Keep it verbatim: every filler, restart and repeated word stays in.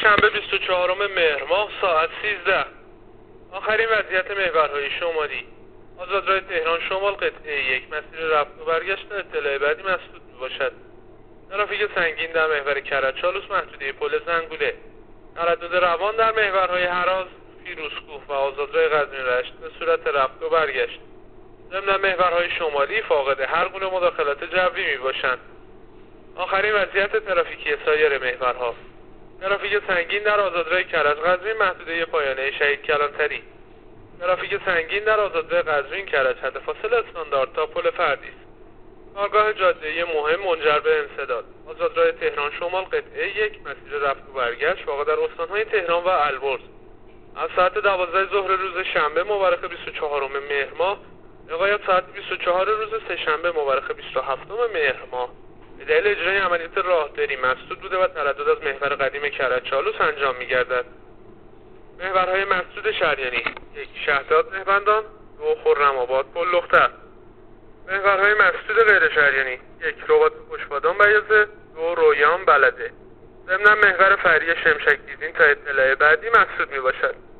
شنبه بیست و چهارم مهر ماه ساعت سیزده. آخرین وضعیت محورهای شمالی. آزادراه تهران شمال قطعه یک مسیر رفت و برگشت اطلاع بعدی مسدود میباشد. ترافیک سنگین در محور کرج چالوس محدوده پل زنگوله. تردد روان در محورهای هراز، فیروزکوه و آزادراه قزوین رشت به صورت رفت و برگشت. ضمن محورهای شمالی فاقد هر گونه مداخلات جوی میباشند. آخرین وضعیت ترافیکی سایر محورها. ترافیک سنگین در آزادراه کرج قزوین محدوده پایانه شهید کلانتری. ترافیک سنگین در آزادراه قزوین کرج حد فاصله استاندارد تا پل فردیس. کارگاه جاده مهم منجر به انسداد. آزادراه تهران شمال قطعه یک مسیر رفت و برگشت واقع در استانهای تهران و البرز از ساعت دوازده ظهر روز شنبه مورخ بیست و چهارم مهر ماه لغایت ساعت بیست و چهار روز سه‌شنبه مورخ بیست و هفتم مهر ماه به دلیل اجرای عملیات راهداری مسدود بوده و تردد از محور قدیم کرج چالوس انجام می‌گردد. محورهای مسدود شریانی: یک شهداد مهربندان، دو خرم‌آباد پل لختر. محورهای مسدود غیر شریانی: یک رباط خوشبادان بیازه، دو رویان بلده. ضمن محور فری شمشک دیزین تا اطلاع بعدی مسدود میباشد.